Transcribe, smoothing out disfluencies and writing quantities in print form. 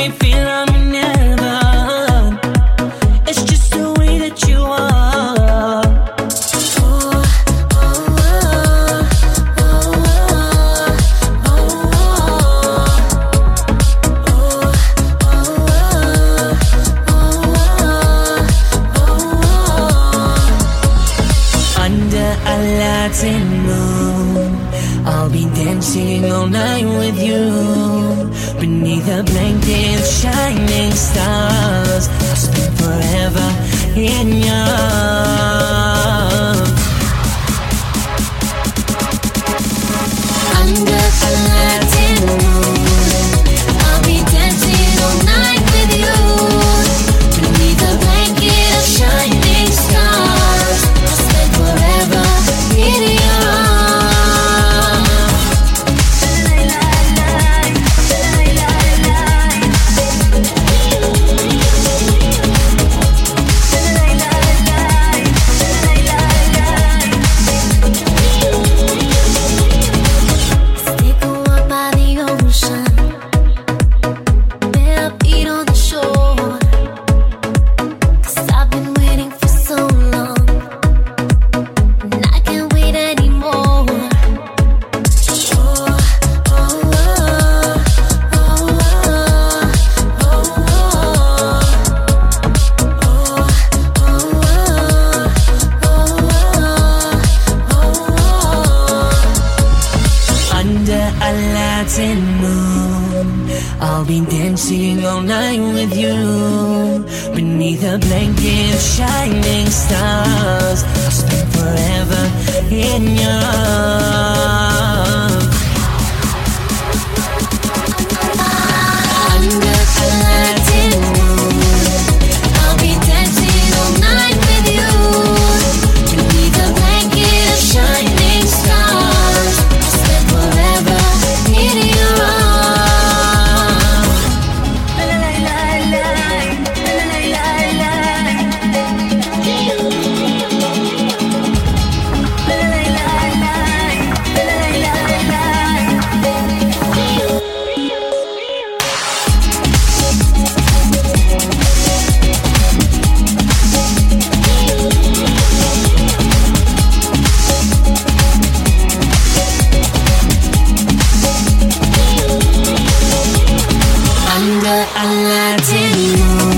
me feel I'm never. It's just the way that you are. Oh, oh, oh, oh, oh, oh. Under a Latin moon, I'll be dancing all night with you. Beneath a blanket of shining stars, I'll spend forever in your arms. Under a Latin moon, I'll be dancing all night with you. Beneath a blanket of shining stars, I'll spend forever in your arms. I'll be dancing all night with you. Beneath a blanket of shining stars, I'll spend forever in your arms. Under a Latin moon, I'll be dancing all night with you. Beneath a blanket of shining stars, I'll spend forever in your arms. Under a Latin moon.